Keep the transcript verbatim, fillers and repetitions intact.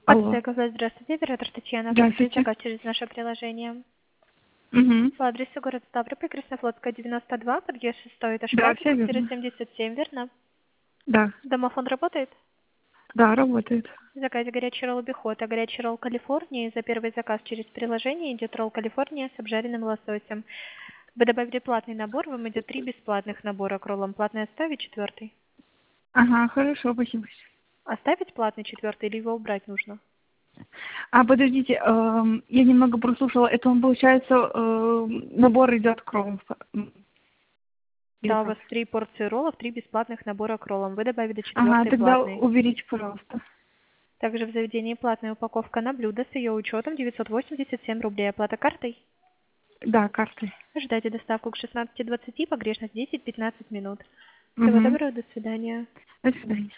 Алло. Ацтек, здравствуйте, оператор Татьяна. Оформите Здравствуйте. заказ через наше приложение. Угу. По адресу город Ставрополь, Краснофлотская, девяносто два, подъезд шестой, этаж Да, пятый, все квартира верно. семьдесят семь, верно? Да. Домофон работает? Да, работает. В заказе горячий ролл обиход, а горячий ролл Калифорния. За первый заказ через приложение идет ролл Калифорния с обжаренным лососем. Вы добавили платный набор, вам идет три бесплатных набора к роллам. Платный оставить, четвертый? Ага, хорошо, спасибо. Оставить платный четвертый или его убрать нужно? А подождите, эм, я немного прослушала. Это он, получается, эм, набор идет к роллу. М, Или Да, у как? вас три порции роллов, три бесплатных набора к роллам. Вы добавили Ага, четвертый тогда платный. уберите, пожалуйста. Также в заведении платная упаковка на блюдо с ее учетом девятьсот восемьдесят семь рублей. Оплата картой. Да, картой. Ждайте доставку к шестнадцати двадцати, погрешность десять-пятнадцать минут. Всего Угу. доброго, до свидания. До свидания.